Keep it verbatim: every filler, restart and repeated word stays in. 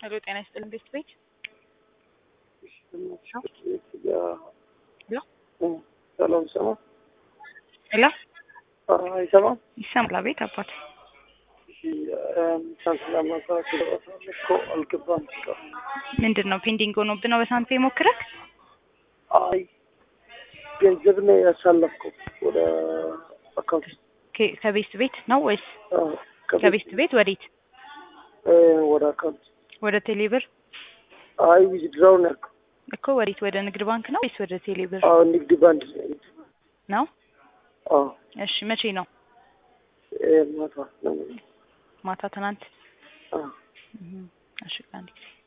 ሄሎ ጤና ይስጥልኝ ቤት ቤት ሄሎ ሰላም ሰማ ሄሎ አይሰማ ይሰማል ቤት አባት ሰላም እኮ አልገባም ምንድን ነው ፔንዲንግ ሆኖብህ ነው በሳንቴ ሞክረህ አይ ገንዘብ ነው ያሳለፍኩት ወደ አካውንት ከቤት ቤት ነው ወይስ ከቤት ቤት ወዴት ወደ አካውንት ወደ ቴሌብር አይ ዊዝድራው ነው እኮ ወዴት ወደ ንግድ ባንክ ነው ወይስ ወደ ቴሌብር አዎ ንግድ ባንክ ነው አዎ እሺ መቼ ነው እ ማታ ነው ማታ ትናንት አዎ እሺ አንዴ